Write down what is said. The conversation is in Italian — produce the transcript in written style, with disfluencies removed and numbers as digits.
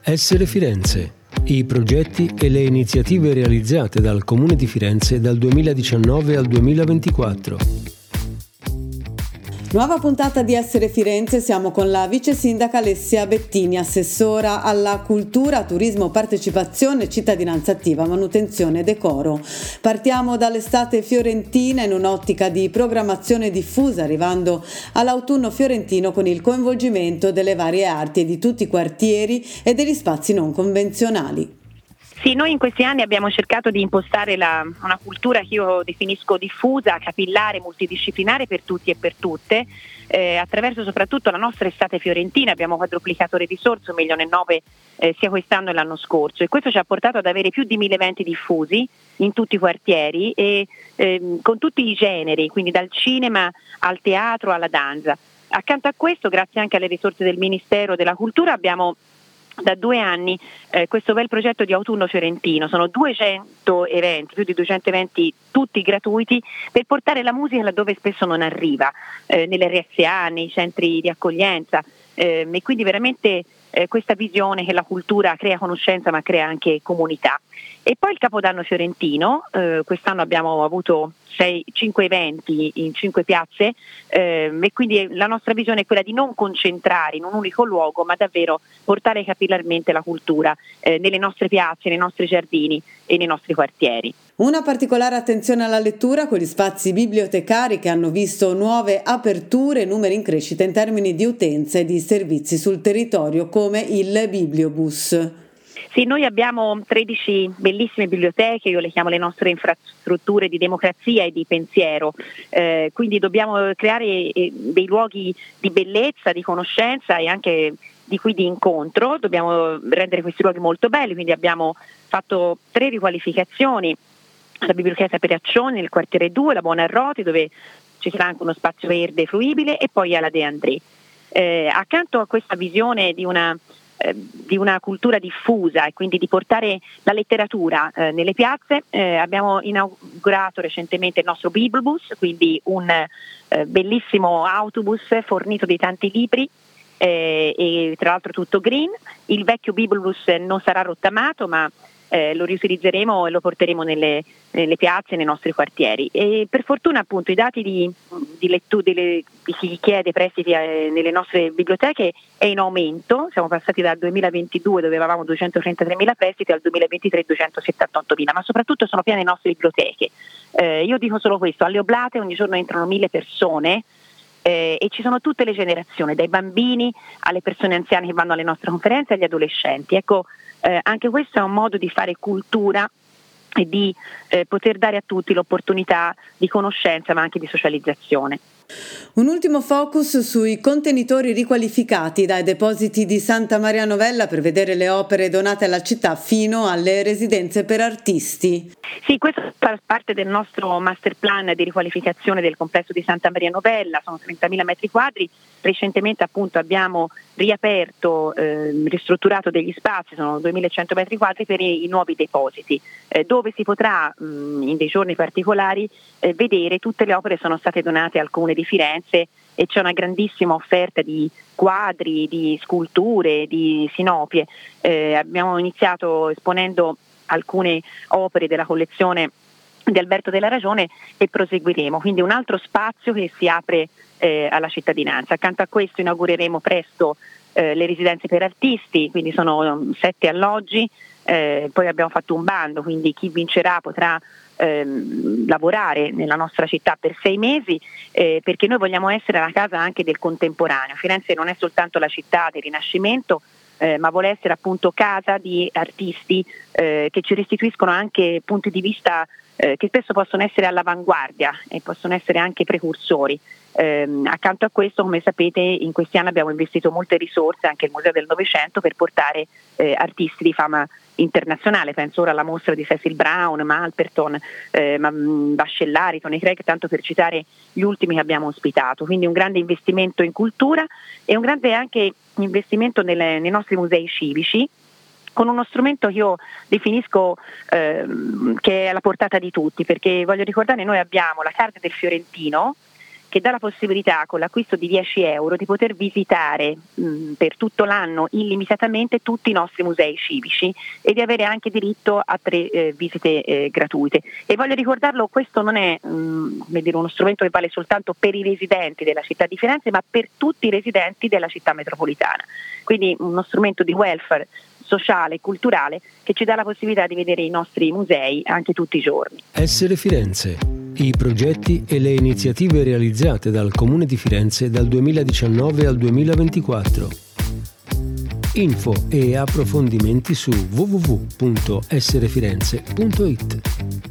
Essere Firenze. I progetti e le iniziative realizzate dal Comune di Firenze dal 2019 al 2024. Nuova puntata di Essere Firenze, siamo con la vice sindaca Alessia Bettini, assessora alla cultura, turismo, partecipazione, cittadinanza attiva, manutenzione e decoro. Partiamo dall'estate fiorentina in un'ottica di programmazione diffusa, arrivando all'autunno fiorentino con il coinvolgimento delle varie arti e di tutti i quartieri e degli spazi non convenzionali. Sì, noi in questi anni abbiamo cercato di impostare una cultura che io definisco diffusa, capillare, multidisciplinare per tutti e per tutte, attraverso soprattutto la nostra estate fiorentina. Abbiamo quadruplicato le risorse, 1,9 milioni sia quest'anno che l'anno scorso, e questo ci ha portato ad avere più di 1.000 eventi diffusi in tutti i quartieri e con tutti i generi, quindi dal cinema al teatro alla danza. Accanto a questo, grazie anche alle risorse del Ministero della Cultura, abbiamo da 2 anni questo bel progetto di autunno fiorentino. Sono 200 eventi, più di 200 eventi, tutti gratuiti, per portare la musica laddove spesso non arriva, nelle RSA, nei centri di accoglienza, e quindi veramente questa visione che la cultura crea conoscenza ma crea anche comunità. E poi il Capodanno fiorentino, quest'anno abbiamo avuto 5 eventi in 5 piazze, e quindi la nostra visione è quella di non concentrare in un unico luogo, ma davvero portare capillarmente la cultura nelle nostre piazze, nei nostri giardini e nei nostri quartieri. Una particolare attenzione alla lettura con gli spazi bibliotecari che hanno visto nuove aperture e numeri in crescita in termini di utenze e di servizi sul territorio, come il Bibliobus. Sì, noi abbiamo 13 bellissime biblioteche, io le chiamo le nostre infrastrutture di democrazia e di pensiero, quindi dobbiamo creare dei luoghi di bellezza, di conoscenza e anche di incontro. Dobbiamo rendere questi luoghi molto belli, quindi abbiamo fatto 3 riqualificazioni: la biblioteca Periaccioni nel quartiere 2, la Buonarroti, dove ci sarà anche uno spazio verde fruibile, e poi alla De André. Accanto a questa visione di una cultura diffusa e quindi di portare la letteratura nelle piazze, abbiamo inaugurato recentemente il nostro Bibliobus, quindi un bellissimo autobus fornito di tanti libri, e tra l'altro tutto green. Il vecchio Bibliobus non sarà rottamato, ma lo riutilizzeremo e lo porteremo nelle piazze, nei nostri quartieri. E per fortuna appunto i dati di lettura di chi chiede prestiti nelle nostre biblioteche è in aumento. Siamo passati dal 2022, dove avevamo 233.000 prestiti, al 2023 278.000, ma soprattutto sono piene le nostre biblioteche. Io dico solo questo: alle Oblate ogni giorno entrano 1.000 persone, e ci sono tutte le generazioni, dai bambini alle persone anziane che vanno alle nostre conferenze, agli adolescenti. Ecco, anche questo è un modo di fare cultura e di poter dare a tutti l'opportunità di conoscenza ma anche di socializzazione. Un ultimo focus sui contenitori riqualificati dai depositi di Santa Maria Novella per vedere le opere donate alla città fino alle residenze per artisti. Sì, questo fa parte del nostro master plan di riqualificazione del complesso di Santa Maria Novella. Sono 30.000 metri quadri. Recentemente appunto abbiamo riaperto, ristrutturato degli spazi, sono 2.100 metri quadri per i nuovi depositi, dove si potrà in dei giorni particolari vedere tutte le opere che sono state donate al Comune di Firenze, e c'è una grandissima offerta di quadri, di sculture, di sinopie. Abbiamo iniziato esponendo alcune opere della collezione di Alberto della Ragione e proseguiremo, quindi un altro spazio che si apre alla cittadinanza. Accanto a questo inaugureremo presto le residenze per artisti, quindi sono 7 alloggi, poi abbiamo fatto un bando, quindi chi vincerà potrà lavorare nella nostra città per 6 mesi, perché noi vogliamo essere la casa anche del contemporaneo. Firenze non è soltanto la città del Rinascimento, ma vuole essere appunto casa di artisti che ci restituiscono anche punti di vista che spesso possono essere all'avanguardia e possono essere anche precursori. Accanto a questo, come sapete, in questi anni abbiamo investito molte risorse, anche il Museo del Novecento, per portare artisti di fama internazionale. Penso ora alla mostra di Cecil Brown, Malperton, Vascellari, Tony Craig, tanto per citare gli ultimi che abbiamo ospitato. Quindi un grande investimento in cultura e un grande anche investimento nei nostri musei civici, con uno strumento che io definisco che è alla portata di tutti, perché voglio ricordare, noi abbiamo la Carta del Fiorentino, che dà la possibilità, con l'acquisto di 10 euro, di poter visitare per tutto l'anno illimitatamente tutti i nostri musei civici e di avere anche diritto a 3 visite gratuite. E voglio ricordarlo, questo non è uno strumento che vale soltanto per i residenti della città di Firenze, ma per tutti i residenti della città metropolitana. Quindi uno strumento di welfare sociale e culturale che ci dà la possibilità di vedere i nostri musei anche tutti i giorni. Essere Firenze. I progetti e le iniziative realizzate dal Comune di Firenze dal 2019 al 2024. Info e approfondimenti su www.esserefirenze.it.